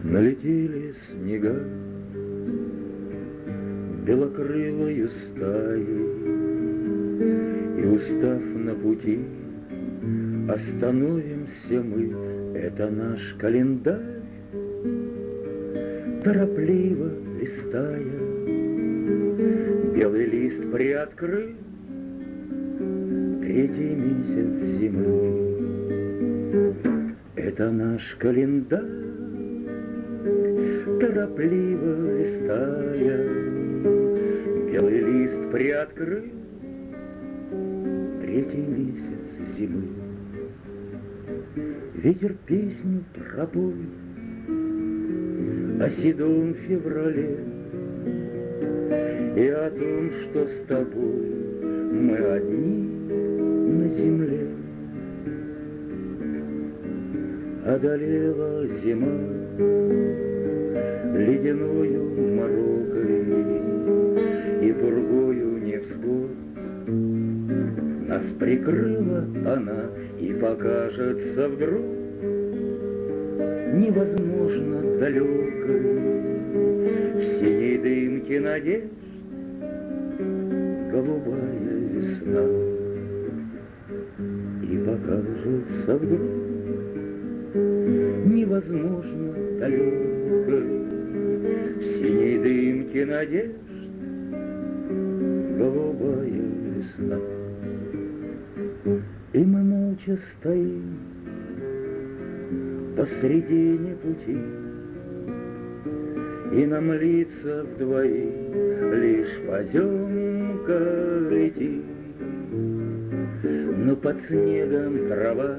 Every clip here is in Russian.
Налетели снега белокрылою стаей, и, устав на пути, остановимся мы. Это наш календарь, торопливо листая. Белый лист приоткрыл третий месяц зимы. Это наш календарь, торопливо листая. Белый лист приоткрыл третий месяц зимы. Ветер песню пропой о седом феврале и о том, что с тобой мы одни на земле. Одолела зима ледяною морокой и пургою невзгод. Нас прикрыла она и покажется вдруг невозможно далекой в синей дымке надежд голубая весна. И покажется вдруг невозможно далекой в синей дымке надежд голубая весна. И мы молча стоим посредине пути, и нам лица вдвоих лишь поземка летит. Но под снегом трава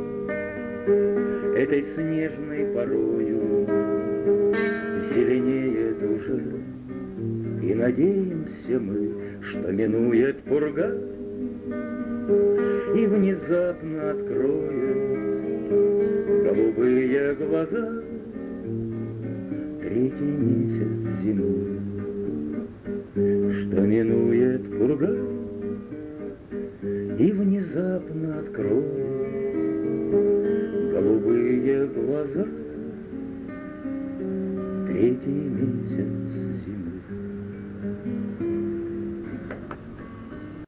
этой снежной порою зеленеет уже, и надеемся мы, что минует пурга и внезапно откроет голубые глаза третий месяц зимы. Что минует пурга и внезапно откроет голубые глаза третий месяц